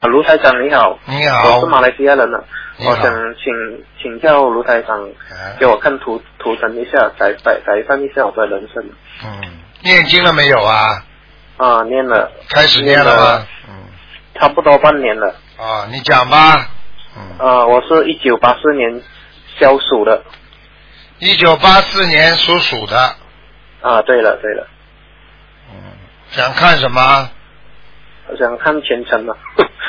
卢台长你好， 你好， 我是马来西亚人的， 我想请教卢台长，给我看图腾一下，改善一下我的人生。 念经了没有啊？ 念了。 开始念了吗？ 差不多半年了。 你讲吧。 我是1984年肖属的。 1984年属鼠的。 对了。 想看什么？ 我想看前程嘛。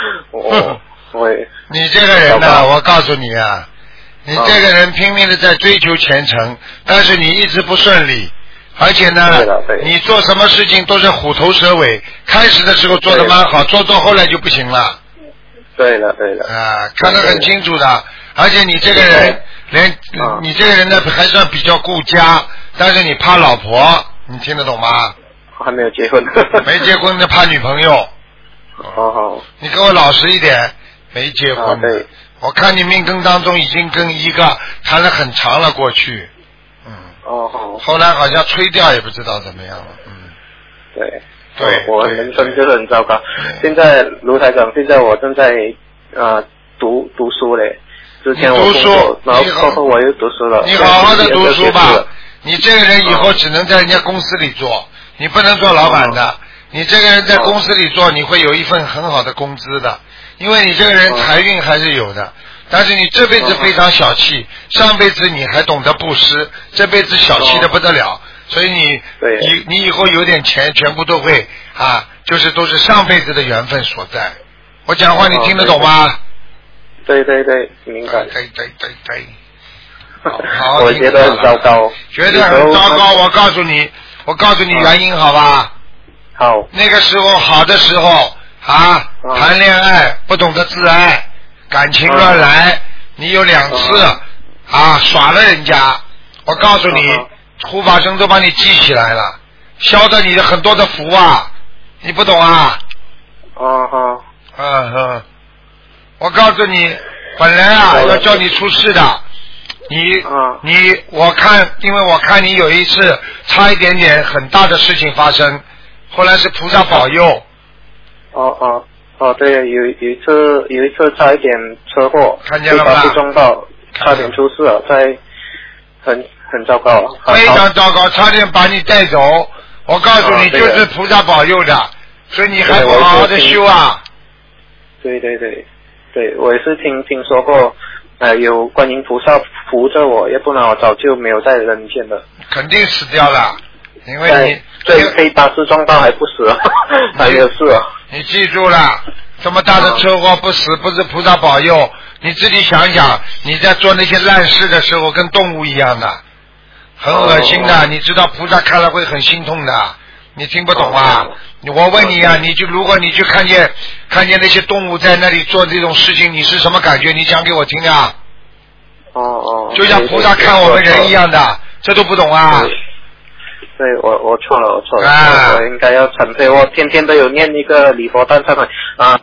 你这个人呢，我告诉你啊，你这个人拼命的在追求前程，但是你一直不顺利，而且呢，你做什么事情都是虎头蛇尾，开始的时候做得蛮好，做后来就不行了。 对了。 看得很清楚的，而且你这个人你这个人呢还算比较顾家，但是你怕老婆，你听得懂吗？ 还没有结婚。 没结婚的怕女朋友。 好。 你跟我老实一点，没结婚。 对。 我看你命根当中已经跟一个谈了很长了过去。 好。后来好像吹掉也不知道怎么样了。 对，我人生就是很糟糕。现在卢台长，现在我正在读书嘞。之前我工作，然后过后我又读书了。 你好好的读书吧。你这个人以后只能在人家公司里做，你不能做老板的。你这个人在公司里做，你会有一份很好的工资的，因为你这个人财运还是有的。但是你这辈子非常小气，上辈子你还懂得布施，这辈子小气的不得了，所以你以后有点钱，全部都会就是都是上辈子的缘分所在。我讲话你听得懂吗？ 对，明白。 对。 我觉得很糟糕。 觉得很糟糕，我告诉你原因好吧？ 好。 那个时候好的时候谈恋爱不懂得自爱，感情乱来，你有2次耍了人家，我告诉你，护法神都把你记起来了，消得你的很多的福你不懂啊？我告诉你，本来要叫你出事的，我看你有一次差一点点很大的事情发生，后来是菩萨保佑。 对，有一次差一点车祸， 看见了吗？ 被撞到，差点出事了，很糟糕。 非常糟糕，差点把你带走。我告诉你，就是菩萨保佑的，所以你还不好好的修啊。 对，我也是听说过，有观音菩萨扶着我，要不然我早就没有在人间了。 肯定死掉了，因为你被巴士撞到还不死了，还没有事啊。 你记住了，这么大的车祸不死不是菩萨保佑，你自己想想，你在做那些烂事的时候跟动物一样的，很恶心的，你知道菩萨看了会很心痛的，你听不懂啊？我问你啊，如果你去看见那些动物在那里做这种事情，你是什么感觉？你讲给我听啊。就像菩萨看我们人一样的，这都不懂啊。 对，我错了，我应该要忏悔。我天天都有念一个礼佛大忏悔